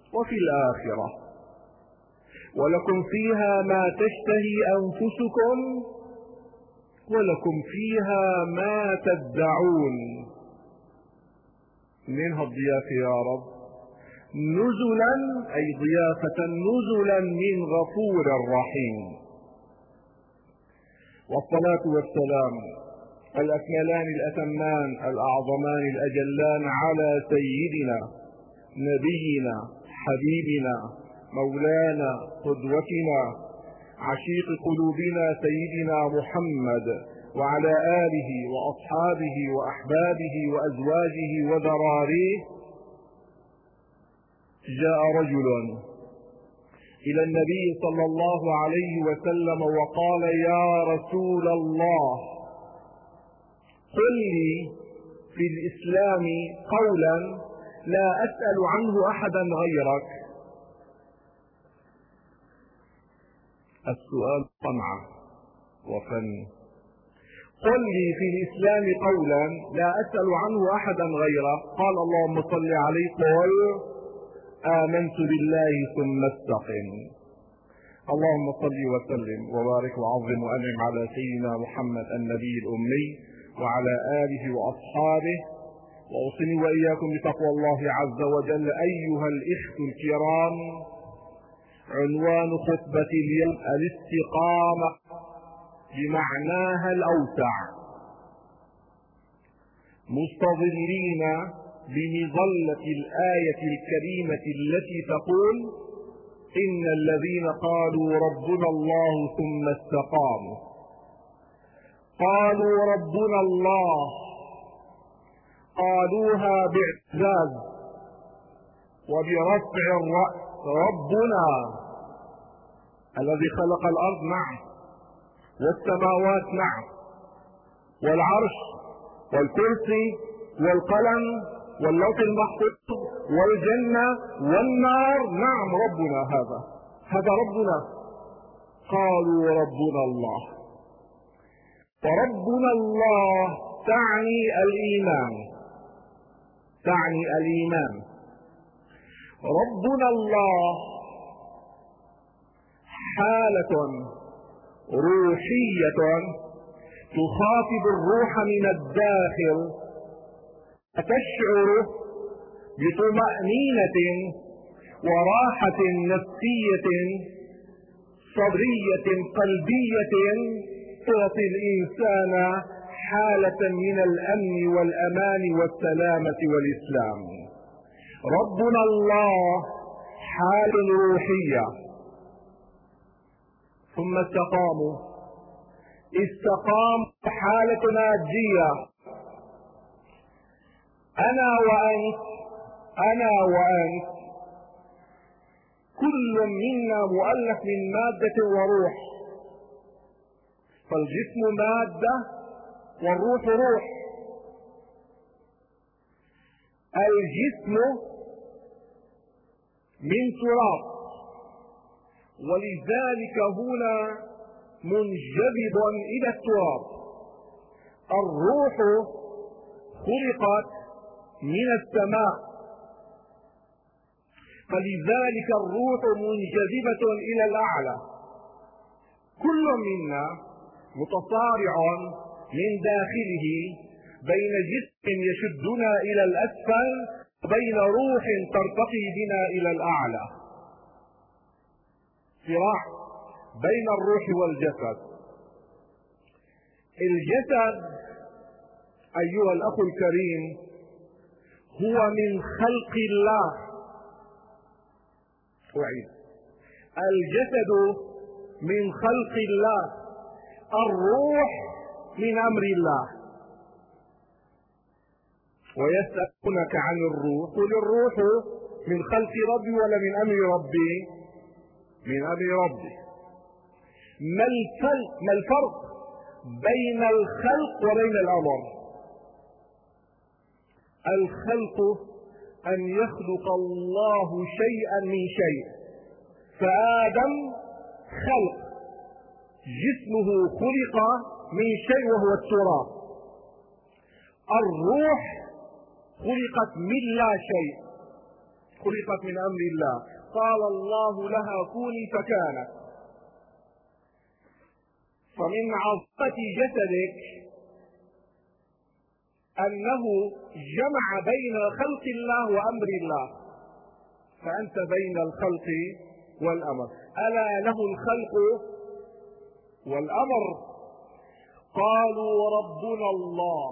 وفي الآخرة. ولكم فيها ما تشتهي أنفسكم ولكم فيها ما تدعون. منها الضيافة يا رب؟ نزلا، أي ضيافة نزلا من غفور رحيم. والصلاة والسلام الأكملان الأتمان الأعظمان الأجلان على سيدنا نبينا حبيبنا مولانا قدوتنا عشيق قلوبنا سيدنا محمد وعلى آله وأصحابه وأحبابه وأزواجه وذراريه. جاء رجل إلى النبي صلى الله عليه وسلم وقال: يا رسول الله، قل لي في الإسلام قولا لا أسأل عنه أحدا غيرك. السؤال صنعة وفن. قل لي في الإسلام قولا لا أسأل عنه أحدا غيرك. قال: اللهم صل عليه. قل: آمنت بالله ثم استقم. اللهم صل وسلم وبارك وعظم وأنعم على سيدنا محمد النبي الأمي وعلى آله وأصحابه. وأوصني وإياكم بتقوى الله عز وجل. أيها الإخوة الكرام، عنوان خطبة اليوم الاستقامة بمعناها الأوسع، مستظلين بمظلة الآية الكريمة التي تقول: إن الذين قالوا ربنا الله ثم استقاموا. قالوا ربنا الله، قالوها باعتزاز وبرفع الرأس. ربنا الذي خلق الأرض، نعم، والسماوات، نعم، والعرش والكرسي والقلم واللوح المحفوظ والجنة والنار، نعم، ربنا هذا ربنا. قالوا ربنا الله. وربنا الله تعني الإيمان. ربنا الله حالة روحية تخاطب الروح من الداخل، تشعر بطمأنينة وراحة نفسية صدرية قلبية تعطي الإنسان حالة من الأمن والأمان والسلامة والإسلام. ربنا الله حال روحية. ثم استقاموا حالة مادية. أنا وأنت كل منا مؤلف من مادة وروح، فالجسم مادة والروح روح. الجسم من تراب، ولذلك هنا منجذب إلى التراب. الروح خلقت من السماء، فلذلك الروح منجذبة إلى الأعلى. كل منا متصارع من داخله بين جسم يشدنا إلى الأسفل وبين روح ترتقي بنا إلى الأعلى. صراع بين الروح والجسد. الجسد أيها الأخ الكريم هو من خلق الله. أعيد: الجسد من خلق الله، الروح من أمر الله. ويسألونك عن الروح، قل الروح من خلق ربي ولا من أمر ربي؟ من أمر ربي. ما الفرق بين الخلق وبين الأمر؟ الخلق أن يخلق الله شيئا من شيء، فآدم خلق، جسمه خلق من شيء وهو التراب. الروح خلقت من لا شيء، خلقت من أمر الله، قال الله لها كوني فكانت. فمن عظمة جسدك أنه جمع بين خلق الله وأمر الله، فأنت بين الخلق والأمر. ألا له الخلق والأمر. قالوا ربنا الله،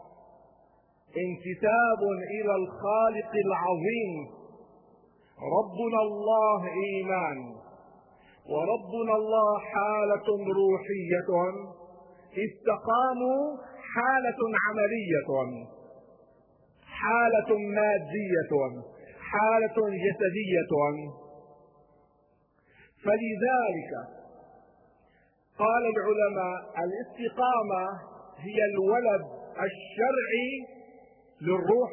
انتساب إلى الخالق العظيم. ربنا الله إيمان، وربنا الله حالة روحية، استقاموا حالة عملية، حالة مادية، حالة جسدية. فلذلك قال العلماء الاستقامة هي الولد الشرعي للروح.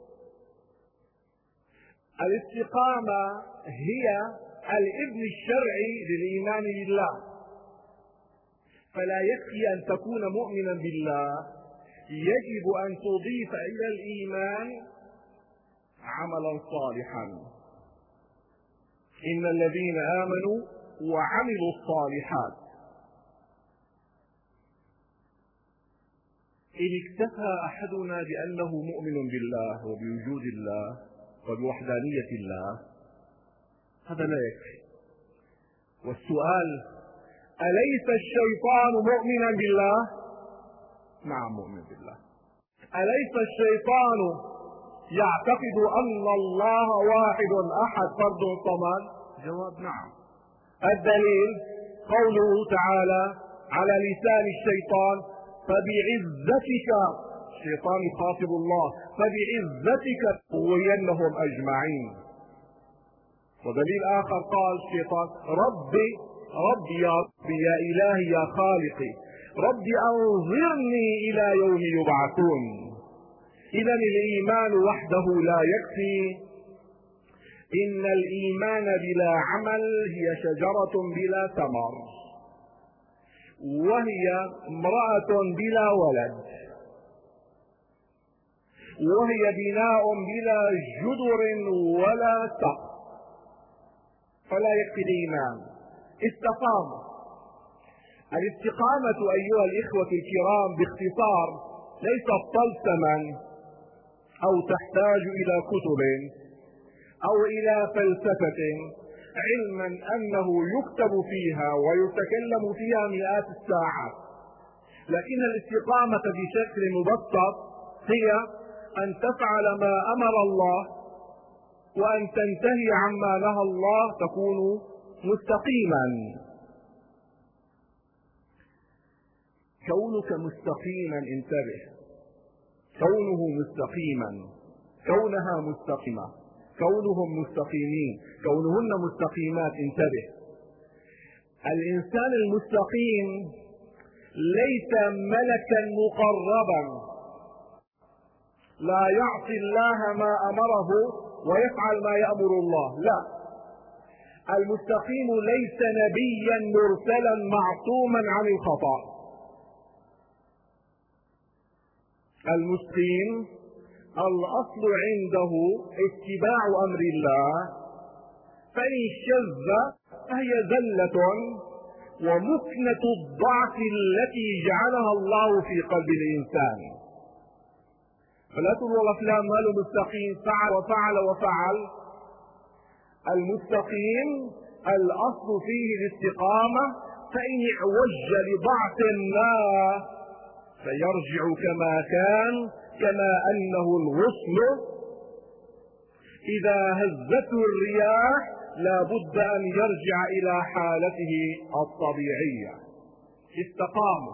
الاستقامة هي الابن الشرعي للإيمان بالله. فلا يكفي أن تكون مؤمنا بالله، يجب أن تضيف إلى الإيمان عملا صالحا. إن الذين آمنوا وعملوا الصالحات. إن اكتفى أحدنا بأنه مؤمن بالله وبوجود الله وبوحدانية الله، هذا لا يكفي. والسؤال: أليس الشيطان مؤمنا بالله؟ نعم مؤمن بالله. أليس الشيطان يعتقد أن الله واحد أحد فرد صمد؟ جواب: نعم. الدليل قوله تعالى على لسان الشيطان: فبعزتك، الشيطان يخاطب الله، فبعزتك لأغوينهم أجمعين. ودليل آخر قال الشيطان: ربي يا ربي يا إلهي يا خالقي، ربي أنظرني إلى يوم يبعثون. إذا الإيمان وحده لا يكفي. إن الإيمان بلا عمل هي شجرة بلا ثمر، وهي امرأة بلا ولد، وهي بناء بلا جدر ولا سقف. فلا يكفي الإيمان. استقامة. الاستقامة أيها الإخوة الكرام باختصار ليست طلسما أو تحتاج إلى كتب أو إلى فلسفة، علما أنه يكتب فيها ويتكلم فيها مئات الساعات. لكن الاستقامة بشكل مبسط هي أن تفعل ما أمر الله وأن تنتهي عما نهى الله، تكون مستقيما. كونك مستقيما، انتبه، كونه مستقيما، كونها مستقيمة، كونهم مستقيمين، كونهن مستقيمات، انتبه. الإنسان المستقيم ليس ملكا مقربا لا يعصي الله ما أمره ويفعل ما يأمر الله، لا. المستقيم ليس نبيا مرسلا معصوما عن الخطأ. المستقيم الأصل عنده اتباع أمر الله، فإن شذ فهي زلة ومكنة الضعف التي جعلها الله في قلب الإنسان. فلا تقول فلان ماله مستقيم، فعل وفعل وفعل. المستقيم الأصل فيه الاستقامة، فإن اعوج لضعف ما فيرجع كما كان، كما أنه الغصن إذا هزته الرياح لا بد أن يرجع إلى حالته الطبيعية. استقاموا.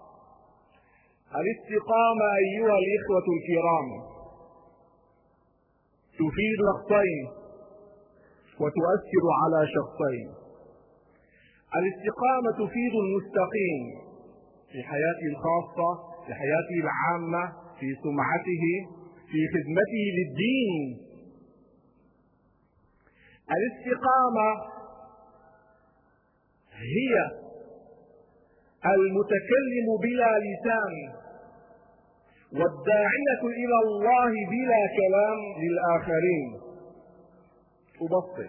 الاستقامة أيها الإخوة الكرام تفيد شخصين وتؤثر على شخصين. الاستقامة تفيد المستقيم في حياته الخاصة، في حياته العامة، في سمعته، في خدمته للدين. الاستقامة هي المتكلم بلا لسان والداعية إلى الله بلا كلام للآخرين. أبسط.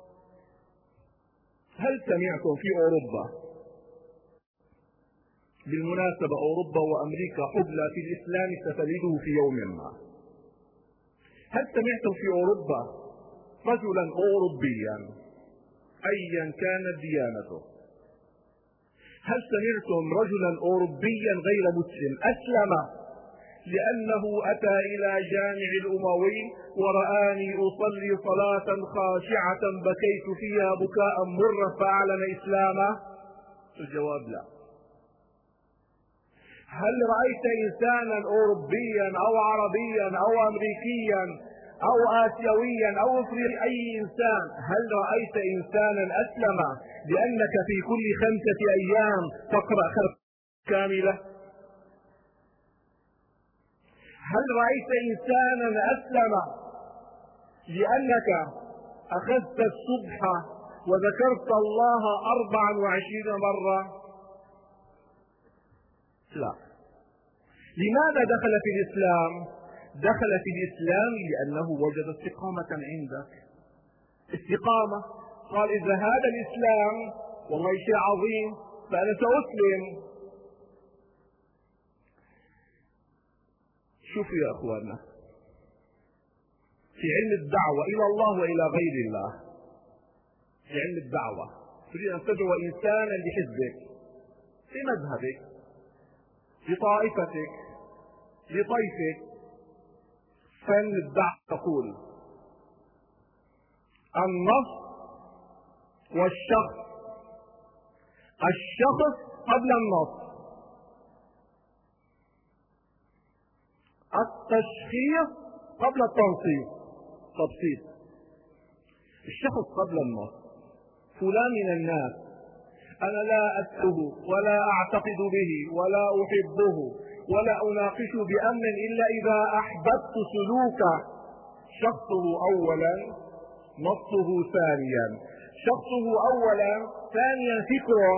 هل سمعتم في أوروبا، بالمناسبة أوروبا وأمريكا حبلى في الإسلام ستلده في يوم ما، هل سمعتم في أوروبا رجلا أوروبيا أيا كانت ديانته، هل سمعتم رجلا أوروبيا غير مسلم أسلم لأنه أتى إلى جامع الأموي ورآني أصلي صلاة خاشعة بكيت فيها بكاء مرا فأعلن إسلامه؟ الجواب لا. هل رأيت إنسانا أوروبيا أو عربيا أو أمريكيا أو آسيويا أو أي إنسان، هل رأيت إنسانا أسلم لأنك في كل 5 أيام تقرأ كاملة؟ هل رأيت إنسانا أسلم لأنك أخذت الصبح وذكرت الله 24 مرة؟ لا. لماذا دخل في الإسلام؟ دخل في الإسلام لأنه وجد استقامة عندك، استقامة. قال إذا هذا الإسلام والله شيء عظيم فأنا سأسلم. شوفوا يا أخوانا، في علم الدعوة إلى الله وإلى غير الله، في علم الدعوة تريد أن تدعو إنسانا لحزبك، في مذهبك، لطائفتك، لطيفك، فن الدعوة تقول النص والشخص، الشخص قبل النص، التشخيص قبل التنصيص، تبسيط. الشخص قبل النص. فلان من الناس أنا لا أسأله ولا أعتقد به ولا أحبه ولا أناقشه بأمر إلا إذا أحببت سلوكه. شخصه أولا، نصه ثانيا. شخصه أولا، ثانيا فكره،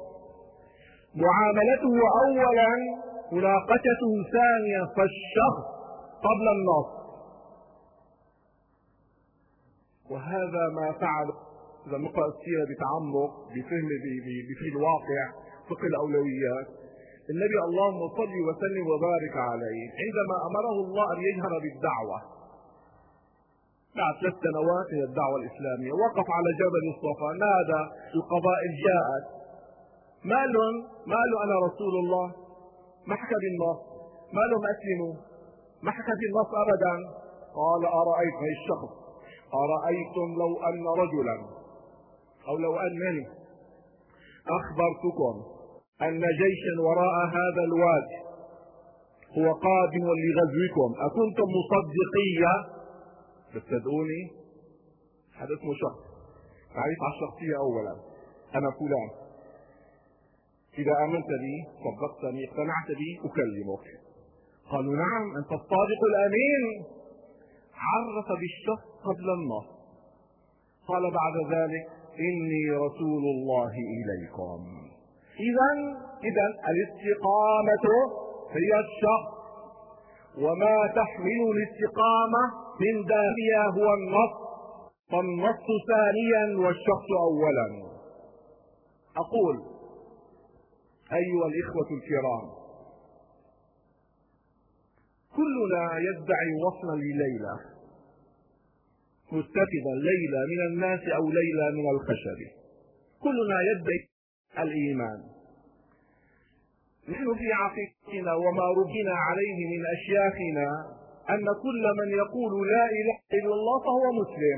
معاملته أولا، مناقشته ثانيا. فالشخص قبل النص. وهذا ما فعل إذا نقرأ السيرة بتعمق بفهم الواقع، فقه الأولويات. النبي اللهم صل وسلم وبارك عليه عندما أمره الله أن يجهر بالدعوة بعد 3 سنوات من الدعوة الإسلامية، وقف على جبل الصفا، نادى، القبائل جاءت، ما له أنا رسول الله، ما حكى بالنص، ما لهم أسلموا، ما حكى بالنص أبدا. قال أرأيت هي الشخص، أرأيتم لو أن رجلا أو لو أنني أخبرتكم أن جيشا وراء هذا الوادي هو قادم لغزوكم أكنتم مصدقية؟ تصدقوني؟ هذا اسمه شخص. تعريف على الشخصية أولا، أنا فلان، إذا آمنت بي صدقتني اقتنعت بي أكلمك. قالوا نعم أنت الصادق الأمين. عرف بالشخص قبل النص. قال بعد ذلك إني رسول الله إليكم. إذا الاستقامة هي الشخص، وما تحمل الاستقامة من داخلها هو النص، فالنص ثانيا والشخص أولا. أقول أيها الإخوة الكرام، كلنا يدعي وصلا لليلى، متخذا ليلى من الناس أو ليلى من الخشب. كلنا يدعي الإيمان. نحن في عقيدتنا وما ربنا عليه من أشياخنا أن كل من يقول لا إله إلا الله فهو مسلم،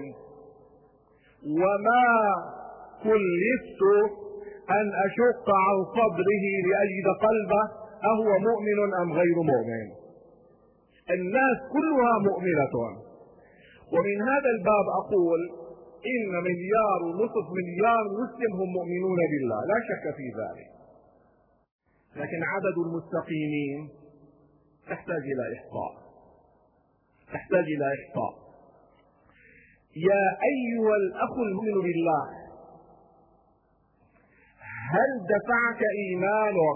وما كلفت أن أشق عن صدره لأجد قلبه أهو مؤمن أم غير مؤمن. الناس كلها مؤمنة. ومن هذا الباب أقول إن 1.5 مليار مسلم هم مؤمنون بالله، لا شك في ذلك، لكن عدد المستقيمين تحتاج إلى إحصاء. يا أيها الأخ المؤمن بالله، هل دفعك إيمانك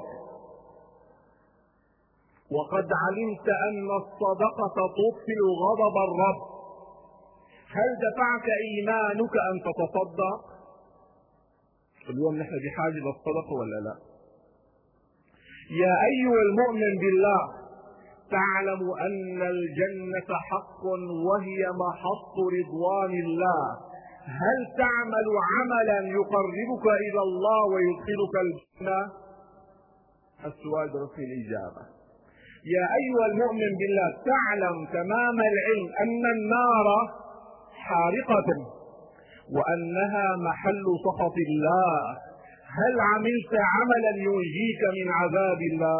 وقد علمت أن الصدقة تطفئ غضب الرب؟ هل دفعك إيمانك أن تتصدق؟ اليوم نحن بحاجة للصدقة ولا لا؟ يا أيها المؤمن بالله، تعلم أن الجنة حق وهي محط رضوان الله. هل تعمل عملا يقربك إلى الله ويدخلك الجنة؟ السؤال برفع الإجابة. يا أيها المؤمن بالله، تعلم تمام العلم أن النار حارقة وأنها محل سخط الله. هل عملت عملا ينجيك من عذاب الله؟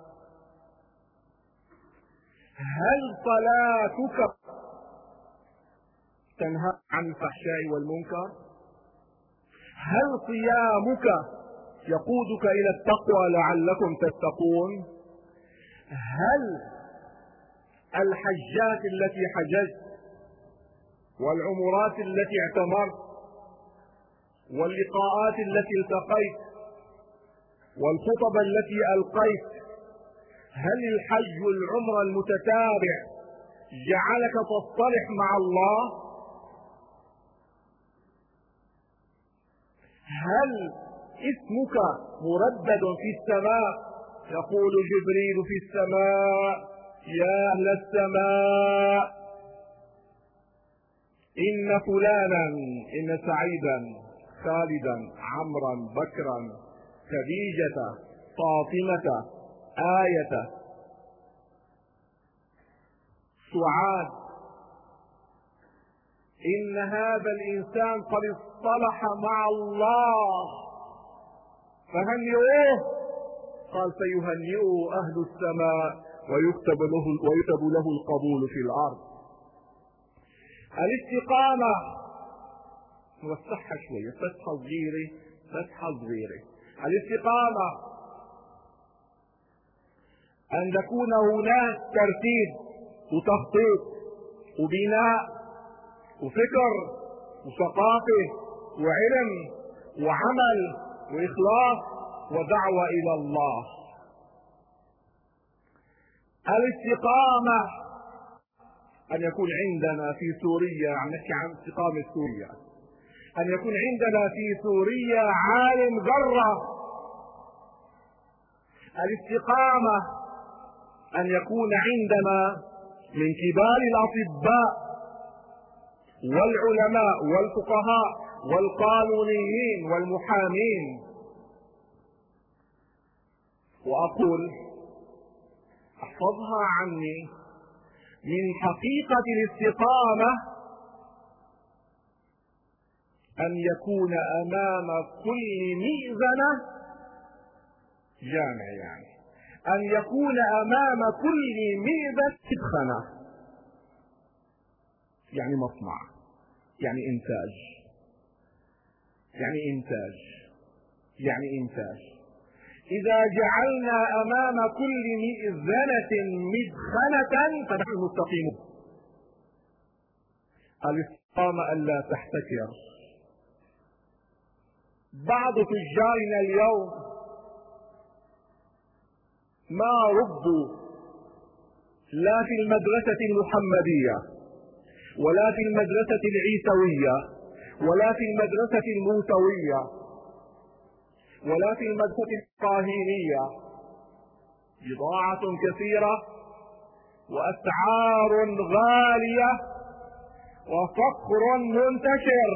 هل صلاتك تنهى عن الفحشاء والمنكر؟ هل صيامك يقودك إلى التقوى لعلكم تتقون؟ هل الحجات التي حججت والعمرات التي اعتمرت واللقاءات التي التقيت والخطب التي ألقيت، هل الحج والعمرة المتتابع جعلك تصطلح مع الله؟ هل اسمك مردد في السماء؟ يقول جبريل في السماء: يا أهل السماء، إن فلانا، إن سعيدا، خالدا، عمرا، بكرا، خديجة، فاطمة، آية، سعاد، إن هذا الإنسان قد اصطلح مع الله فهنئوه. قال: سيهنئه أهل السماء ويكتب له القبول في الأرض. الاستقامة، نوسعها شوية، فتحة صغيرة. الاستقامة أن يكون هناك ترتيب وتخطيط وبناء وفكر وثقافة وعلم وعمل وإخلاص ودعوة إلى الله. الاستقامة أن يكون عندنا في سوريا، عم نحكي عن استقامة سوريا، أن يكون عندنا في سوريا عالم ذرة. الاستقامة أن يكون عندنا من كبار الأطباء والعلماء والفقهاء والقانونيين والمحامين. وأقول، احفظها عني، من حقيقة الاستقامة أن يكون أمام كل مئذنة جامع، يعني أن يكون أمام كل مئذنة مدخنة، يعني مصنع، يعني إنتاج. إذا جعلنا أمام كل مئذنة مدخنة فنحن مستقيمون. الاستقامة ألا تحتكر. بعض تجارنا اليوم ما ربوا لا في المدرسة المحمدية ولا في المدرسة العيسوية ولا في المدرسة الموسوية ولا في المدرسة القاهينية. بضاعة كثيرة وأسعار غالية وفقر منتشر.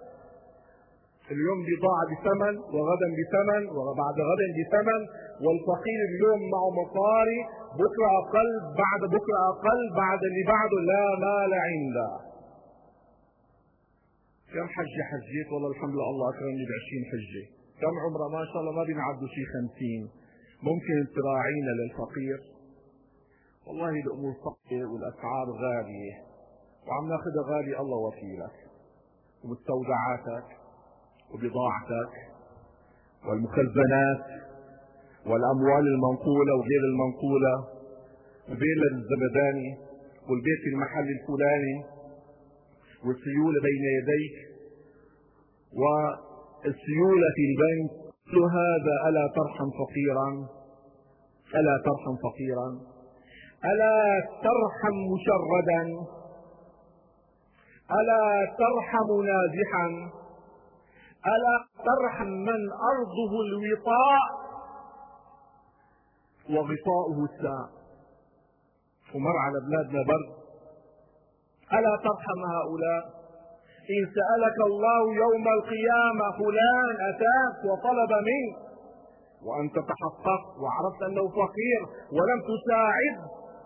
اليوم بضاعة بثمن وغدا بثمن وبعد غدا بثمن، والفقير اليوم معه مصاري، بكرة أقل، بعد بكرة أقل، بعد اللي بعده لا مال عنده. كم حجة حجيت؟ والله الحمد لله الله أكرمني ب20 حجة. كم عمره؟ ما شاء الله ما بينعدوا شيء 50. ممكن تراعينا للفقير؟ والله الأمور صعبة والأسعار غالية وعم ناخذها غالي، الله وكيلك. ومستودعاتك وبضاعتك والمخزنات والأموال المنقولة وغير المنقولة وبين الزبداني والبيت في المحل الفلاني والسيولة بين يديك والسيولة في البنك، كل هذا ألا ترحم فقيرا؟ ألا ترحم فقيرا؟ ألا ترحم مشردا؟ ألا ترحم نازحا؟ ألا ترحم من أرضه الوطاء وغطاؤه الساء؟ ومر على بلادنا برد. ألا ترحم هؤلاء؟ إن سألك الله يوم القيامة فلان أتاك وطلب منك وأنت تحققت وعرفت أنه فقير ولم تساعد،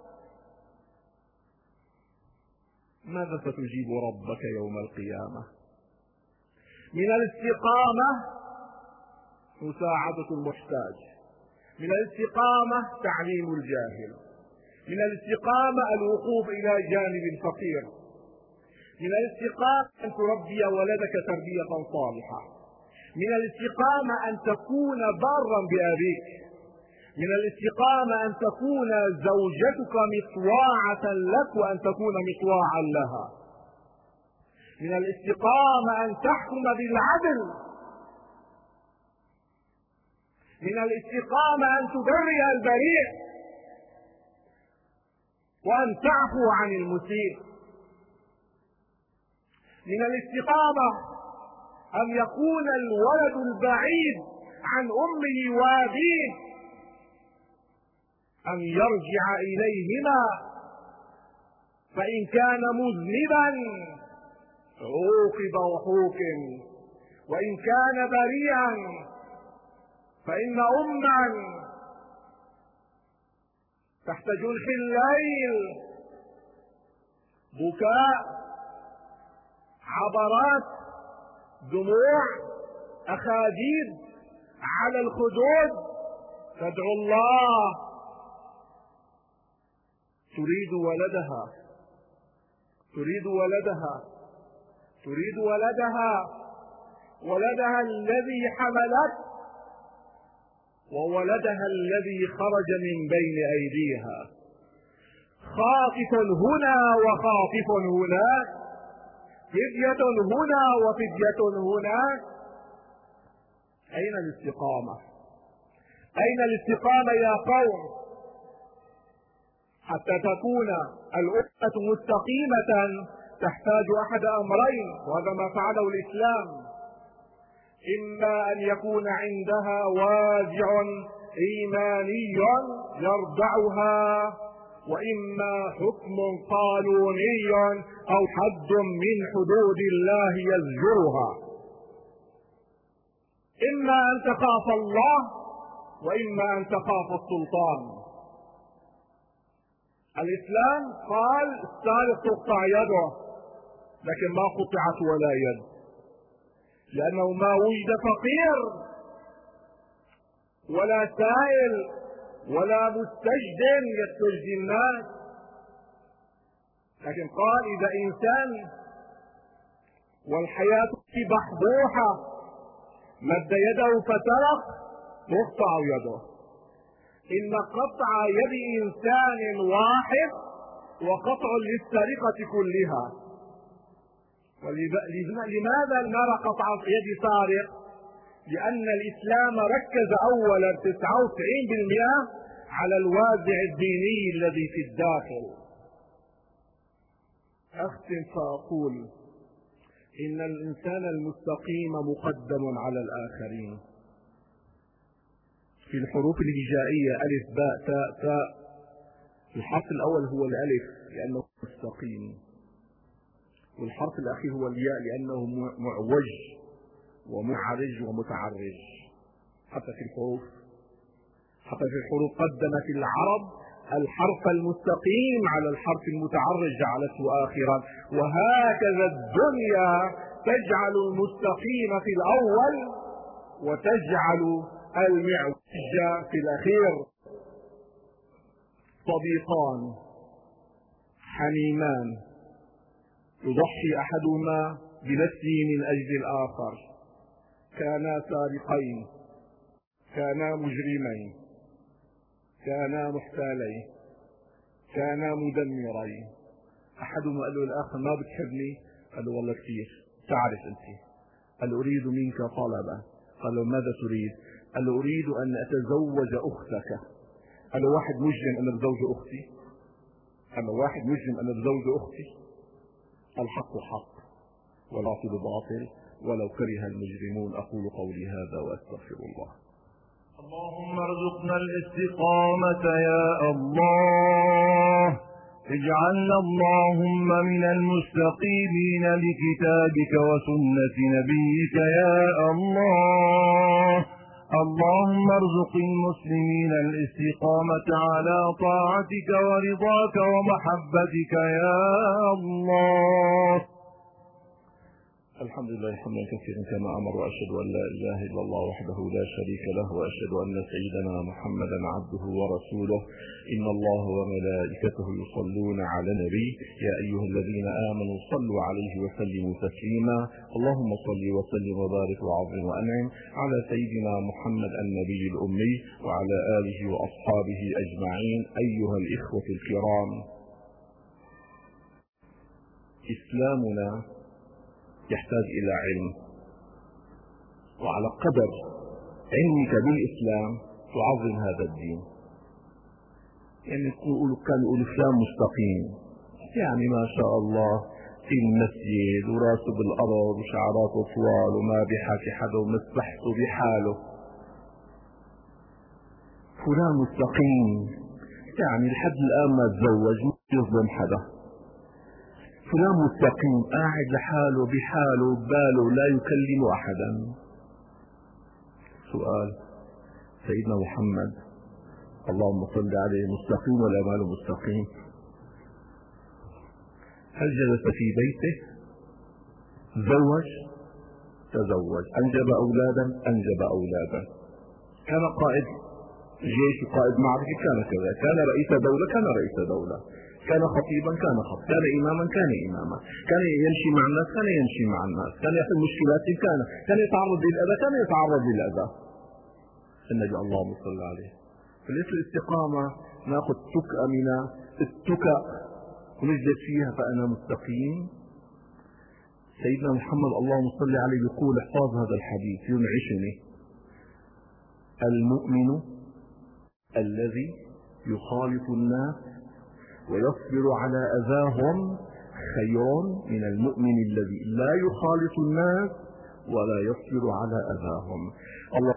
ماذا ستجيب ربك يوم القيامة؟ من الاستقامة مساعدة المحتاج، من الاستقامة تعليم الجاهل، من الاستقامة الوقوف إلى جانب الفقير، من الاستقامة أن تربي ولدك تربية صالحة، من الاستقامة أن تكون بارا بأبيك، من الاستقامة أن تكون زوجتك مطواعة لك وأن تكون مطواعا لها، من الاستقامة أن تحكم بالعدل، من الاستقامة أن تبرئ البريء وأن تعفو عن المسيء، من الاستقامة أن يكون الولد البعيد عن أمه وأبيه أن يرجع إليهما، فإن كان مذنبا عوقب وحوكم، وإن كان بريئا فإن أما تحت جنح الليل بكاء، عبرات، دموع، أخاديد على الخدود تدعو الله، تريد ولدها، تريد ولدها، تريد ولدها، ولدها الذي حملت وولدها الذي خرج من بين أيديها، خاطف هنا وخاطف هناك، فدية هنا وفدية هناك. أين الاستقامة؟ أين الاستقامة يا قوم؟ حتى تكون الأمة مستقيمة تحتاج أحد أمرين، وهذا ما فعله الإسلام: إما أن يكون عندها وازع إيماني يردعها، وإما حكم قانوني أو حد من حدود الله يزجرها. إما أن تخاف الله وإما أن تخاف السلطان. الإسلام قال السارق تقطع يده، لكن ما قطعت ولا يد، لأنه ما وجد فقير ولا سائل ولا مستجد يستجدي الناس، لكن قال إذا إنسان والحياة بحبوحة مد يده فسرق تقطع يده. إن قطع يد إنسان واحد وقطع للسرقة كلها. لماذا نرى قطع يد سارق؟ لأن الإسلام ركز أولا 99% على الوازع الديني الذي في الداخل. أختم فأقول إن الإنسان المستقيم مقدم على الآخرين. في الحروف الهجائية ألف باء تاء تاء، الحرف الأول هو الألف لأنه مستقيم، والحرف الأخير هو الياء لأنه معوج ومعرج ومتعرج. حتى في الحروف قدمت العرب الحرف المستقيم على الحرف المتعرج جعلته آخرا، وهكذا الدنيا تجعل المستقيم في الأول وتجعل المعوج في الأخير. صديقان حميمان يضحي أحدهما بنفسه من أجل الآخر، كانا سارقين، كانا مجرمين، كانا محتالين، كانا مدمرين. أحدهما قال له الآخر ما بتحبني؟ قال له والله كثير، تعرف أنت. قال له أريد منك طلبا. قال له ماذا تريد؟ قال له أريد أن أتزوج أختك. قال له واحد مجرم أنا بزوج أختي؟ قال له واحد مجرم أنا بزوج أختي؟ الحق حق. والباطل باطل ولو كره المجرمون. أقول قولي هذا وأستغفر الله. اللهم ارزقنا الاستقامة يا الله، اجعلنا اللهم من المستقيمين لكتابك وسنة نبيك يا الله. اللهم ارزق المسلمين الاستقامة على طاعتك ورضاك ومحبتك يا الله. الحمد لله حمدا كثيرا كما أمر، وأشهد أن لا إله إلا الله وحده لا شريك له، وأشهد أن سيدنا محمدا عبده ورسوله. إن الله وملائكته يصلون على النبي يا أيها الذين آمنوا صلوا عليه وسلموا تسليما. اللهم صل وسلم وبارك وعظم وأنعم على سيدنا محمد النبي الأمي وعلى آله وأصحابه أجمعين. أيها الإخوة الكرام، إسلامنا يحتاج إلى علم، وعلى قدر علمك بالإسلام تعظم هذا الدين. يعني كان يقول إسلام مستقيم، يعني ما شاء الله في المسجد وراسه بالأرض وشعراته طوال وما بيحكي حدا ومسبحته بحاله. فلان مستقيم يعني لحد الآن ما تزوج، ما يظلم حدا. فلان مستقيم قاعد لحاله بحاله بباله لا يكلم أحدا. سؤال: سيدنا محمد اللهم صل عليه مستقيم ولا ماله مستقيم؟ هل جلس في بيته؟ تزوج؟ أنجب أولادا؟ أنجب أولادا. كان قائد جيش وقائد معركة؟ كان كذا. كان رئيس دولة؟ كان رئيس دولة. كان خطيبا؟ كان خطيبا. كان إماما؟ كان إماما. كان يمشي مع الناس؟ كان يمشي مع الناس. كان يحل مشكلات؟ كان يتعرض للأذى؟ كان يتعرض للأذى. النبي اللهم صل عليه. فليس الاستقامة ناخذ تكأة من التكأ ونجلس فيها فأنا مستقيم. سيدنا محمد اللهم صل عليه يقول، احفظ هذا الحديث ينعشني: المؤمن الذي يخالط الناس ويصبر على أذاهم خير من المؤمن الذي لا يخالط الناس ولا يصبر على أذاهم. الله